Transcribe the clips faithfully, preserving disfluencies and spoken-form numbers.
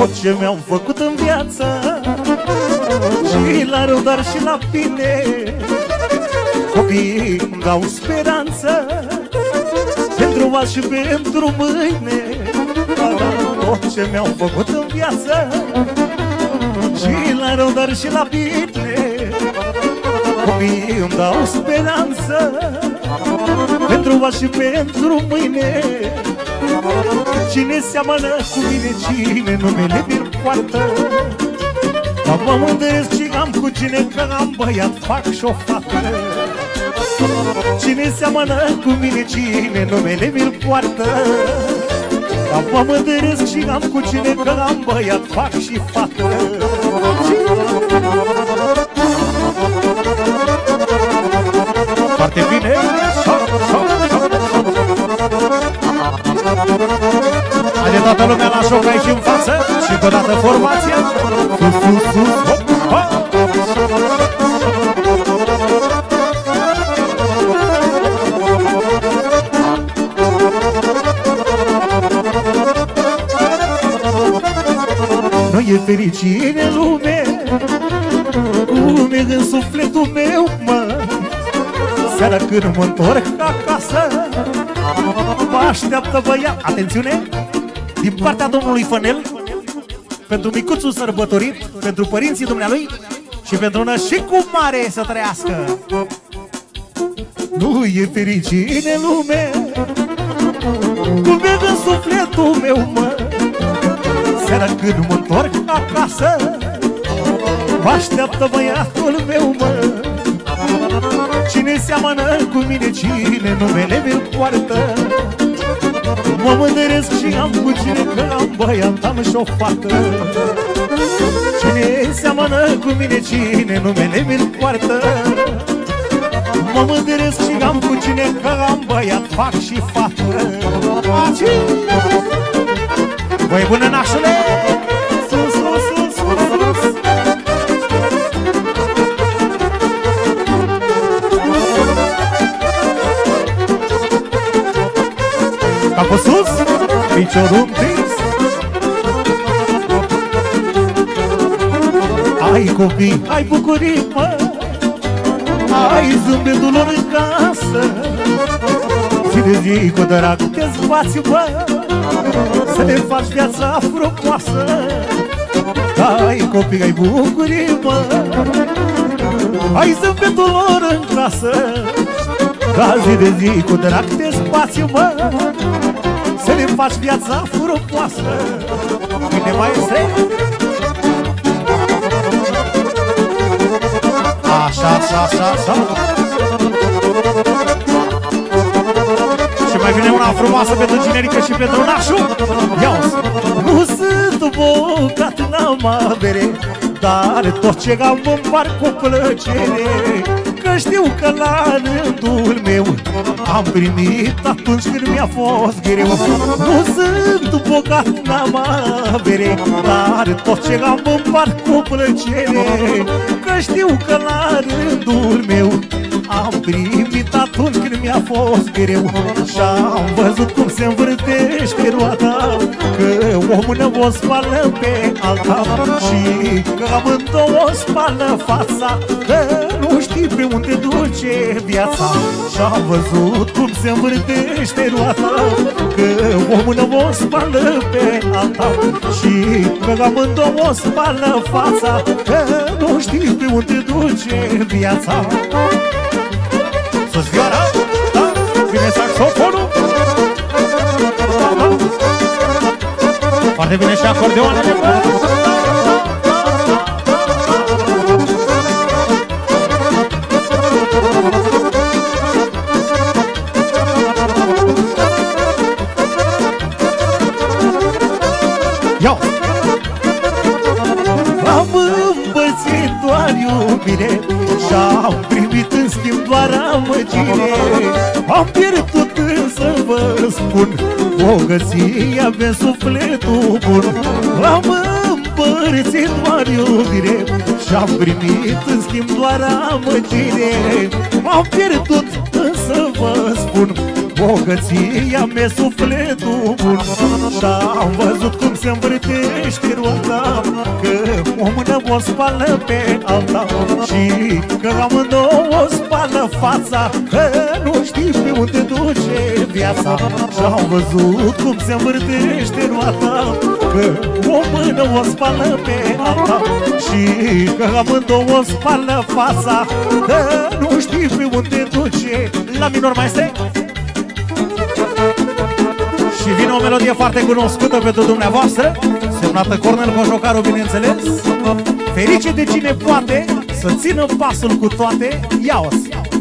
tot ce mi-am făcut în viață, și la rău, dar și la bine. Copiii îmi dau speranță pentru azi și pentru mâine. Tot ce mi-am făcut în viață, și la rău, dar și la bine. Copiii îmi dau speranță pentru azi și pentru mâine. Cine seamănă cu mine, cine numele mi-l poartă. Dar mă mândresc și am cu cine, că am băiat, fac și o fată. Cine seamănă cu mine, cine numele mi-l poartă. Dar mă mândresc și am cu cine, că am băiat, fac și fată. Foarte bine. Haide toată lumea la joc aici în față. Și încă o dată formația. Sus, sus, sus, hop, hop. Nu e fericire în lume cum e în sufletul meu, mă. Seara când mă întorc acasă, mă așteaptă băiat. Atențiune! Din partea domnului Fănel, pentru micuțul sărbătorit, pentru părinții dumnealui și pentru nășicul mare să trăiască. Nu e fericire în lume cum e în sufletul meu, mă. Seara când mă întorc acasă, mă așteaptă băiatul meu, mă. Cine seamănă cu mine, cine numele mi-l poartă. Mă mândresc și am cu cine, că am băiat, am și o fată. Cine seamănă cu mine, cine numele mi-l poartă. Mă mândresc și am cu cine, că am băiat, fac și fată. Băi bună, nașule! Sus, sus, sus, sus, sus. Capul sus, piciorul întins. Ai copii, ai bucurii, mă. Ai zâmbetul lor în casă. Zi de zi cu drag te spațiu, mă, să ne faci viața frumoasă. Ai copii, ai bucurii, mă. Ai zâmbetul lor în casă. Ca zi de zi cu drag te spațiu, mă, să ne faci viața frumoasă. Bine, maestre? Așa, așa, așa, așa. Și mai vine una frumoasă pentru generică și pentru nașul. Ia-o-ți! Nu sunt bogat, n-am avere, dar tot ce am împart cu plăcere. Că știu că la rândul meu am primit atunci când mi-a fost greu. Nu sunt bogat, n-am avere, dar tot ce am împart cu plăcere. Că știu că la rândul meu am primit atunci când mi-a fost greu. Și-am văzut cum se învârtește roata, că o mână o spală pe alta și că amândouă spală fața, că nu știi pe unde duce viața. Și-am văzut cum se învârtește roata, că o mână o spală pe alta și că amândouă spală fața, că nu știi pe unde duce viața. Sus vioara, da, vine saxofonul, da, da. Foarte bine și acordeoanele, bă. Ia! Am îmbățit doar iubire și-am primit în schimb doar amăgire. Am pierdut însă vă spun bogăția pe sufletul bun. Am împărțit doar iubire și-am primit în schimb doar amăgire. Am pierdut însă vă spun bogăția mea sufletul bun. Și-am văzut cum se învârtește roata, că o mână o spală pe alta și că amândouă spală fața, că nu știi pe unde duce viața. Și-am văzut cum se învârtește roata, că o mână o spală pe alta și că amândouă spală fața, că nu știi pe unde duce. La minor, maestre. Și vine o melodie foarte cunoscută pentru dumneavoastră, semnată Cornel Cojocaru, bineînțeles. Ferice de cine poate să țină pasul cu toate. Ia-o-s!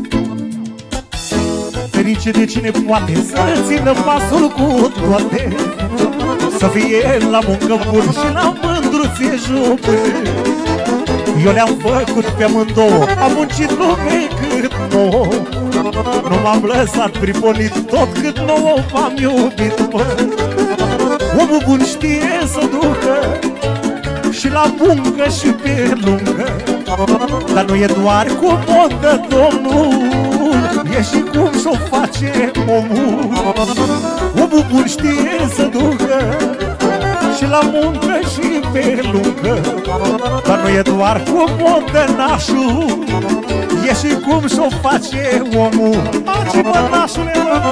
Ferice de cine poate să țină pasul cu toate, să fie la muncă bun și la mândruție jupâni. Eu le-am făcut pe amândouă, am muncit lume cât nouă, nu m-am lăsat priponit tot cât nouă v-am iubit, bă. Omul bun știe să ducă și la muncă și pe lungă, dar nu e doar cu modă, domnul, e și cum și-o face omul. Omul bun știe să ducă și la muncă și pe lungă, dar nu e doar cu modă, nașul, e și cum și-o face omul. Aci, mă, nașule,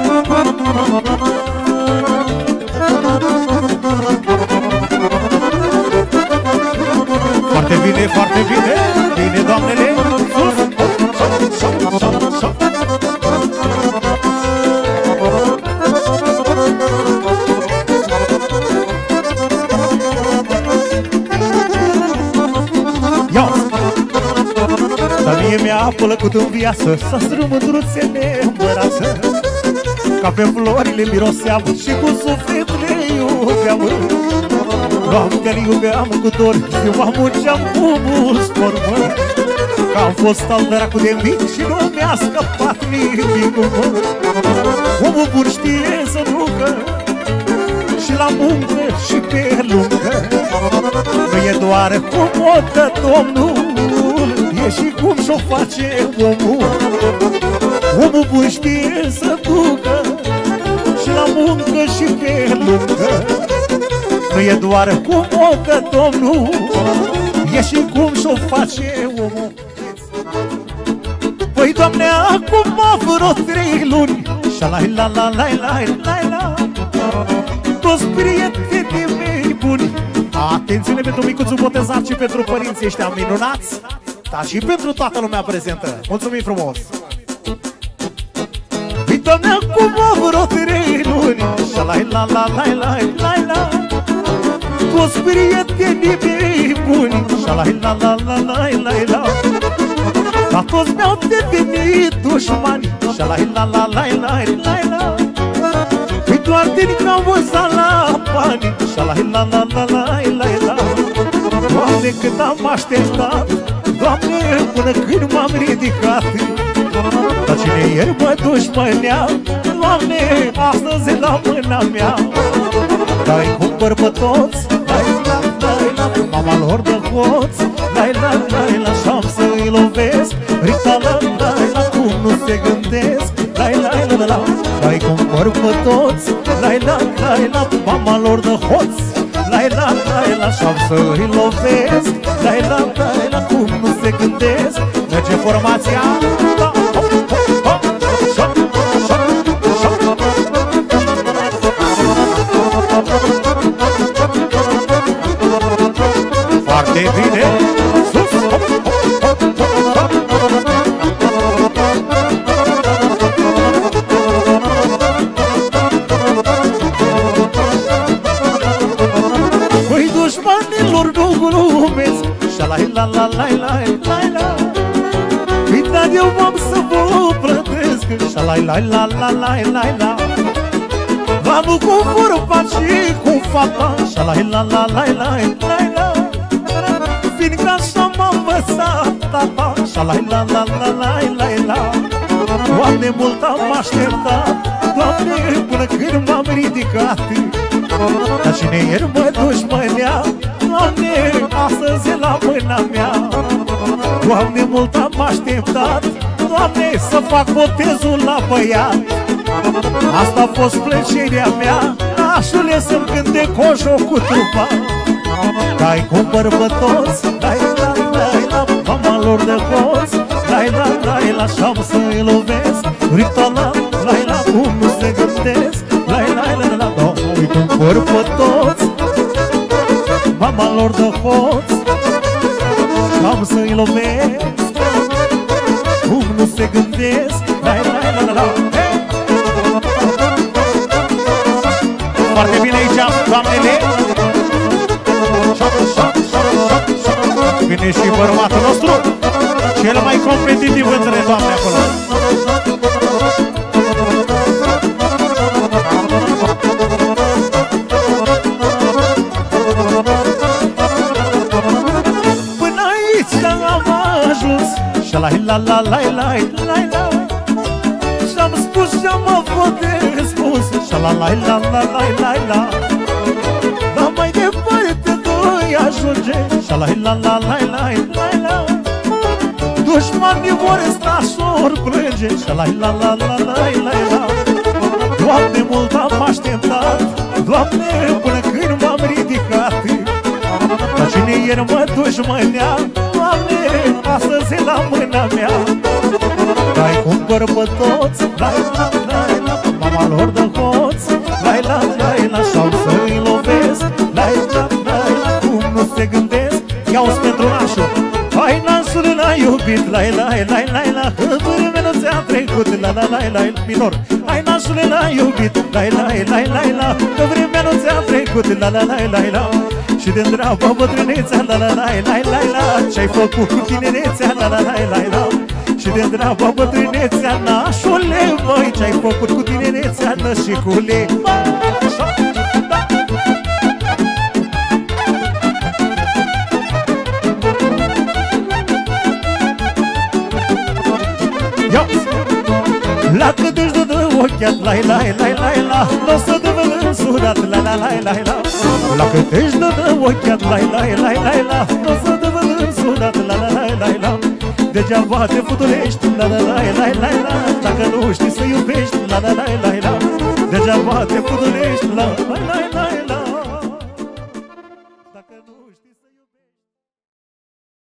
foarte bine, foarte bine. Bine, doamnele. Dar mie mi-a plăcut în viață să strâng mândruțele în brață, ca pe florile miroseam și cu suflet le iubeam. Noaptea-l iubeam cu dor, ziua munceam cu mult spor, mă, că am fost al dracu de mic și nu mi-a scăpat nimic, mă. Omul bun știe să ducă și la muncă și pe lungă, nu e doar cu modă, domnul, e și cum și-o face omul. Omul bun știe să ducă și la muncă și pe lungă, nu e doar cu modă, domnul, e și cum și-o face omul. Păi, Doamne, acum vreo trei luni, șa-la-la-la-la-la-la-la, toți prietenii mei buni, atențiune pentru micuțul botezat și pentru părinții ăștia minunați, dar și pentru toată lumea prezentă. Mulțumim frumos! Păi, Doamne, acum vreo trei luni, șa-la-la-la-la-la-la-la, toți prietenii mei buni, șa-la-la-la-la-la-la-la, dar toți mi-au devenit dușmani, șa-la-la-la-la-la-la-la, păi doar din cauza la bani, șa-la-la-la-la-la-la-la. Doamne, cât am așteptat, Doamne, până când m-am ridicat, dar cine ieri mă dușmânea, Doamne, astăzi e la mâna mea. Dar-i cumpăr pe toți, la-i-la-la-la, mama lor de hoț, la-i-la-la-la, și-am să-i lovesc, rita-la-la-la, cum nu se gândesc, la-i-la-la-la, dar-i cumpăr pe toți, la-i-la-la-la, mama lor de hoț, la-i-la-la-la, și-am să-i lovesc, la-i-la-la-la, cum nu se gândesc. Merge formația, da, hop, hop, hop, șop, șop, șop. Foarte bine, sus, hop, hop, hop, hop, hop. Păi, dușmanilor, nu glumesc, șa-la-la-la-la-la-la-la, păi, dar eu am să vă plătesc, șa-la-la-la-la-la-la-la, v-am cu vorba și cu fata, șa-la-la-la-la-la-la-la, fiindcă așa m-a învățat tata, șa-la-la-la-la-la-la-la. Doamne, mult am așteptat, Doamne, până când m-am ridicat, dar cine ieri mă dușmânea, Doamne, astăzi e la mâna mea. Doamne, mult am așteptat, Doamne, să fac botezul la băiat, asta a fost plăcerea mea, la nașule să-mi cânte coșo cu trupa. Dai cu bărbătoți, dai la la la, mama lor de hoți, dai la la la, și-am să-i lovesc. Rita la la la, cum nu se gândesc, la la la la, dai cu bărbătoți, mama lor de hoți, și-am să-i lovesc. Cum nu se gândesc, la la la la. Foarte bine aici, doamnele. Vine și bărbatul nostru, cel mai competitiv între doamne acolo. Până aici am ajuns și la la la la la la la. Și-am spus și-am avut de spus și la la la la la la la. Dar mai departe nu-i ajunge și la la la la la la la. Dușmanii vor sta și-or plânge și la la la la la la la. Doamne, mult am așteptat, Doamne, până când m-am ridicat. Dar cine ieri mă dușmânea, Doamne, astăzi e la mâna mea. Dai cu bărbătoți, lai la la la, mama lor de hoți, lai la la la, și-au să-i lovesc, lai la la la, cum nu se gândesc. Ia-uzi pentru nașul, hai nașul n-ai iubit, lai la la la la, că vremea nu ți-a trecut, la la la la, minor. Hai nașul n-ai iubit, lai la la la la, că vremea nu ți-a trecut, la la la la la. Și de întreabă bătrânețea, la la la la la la, ce-ai făcut cu tinerețea, la la la la la. Și de întreabă bătrânețea, nașule, măi, ce-ai făcut cu tinerețea, nășicule. La cât își dă de ochiat, lai lai lai lai la, n-o să dă însurat, la la la la la. La cât își dă de ochiat, lai lai lai lai la, n-o să dă însurat, la la la la la. Degeaba te futulești, la la la la la la, dacă nu știi să iubești, la la la la la. Degeaba te futulești, la la la la la, dacă nu știi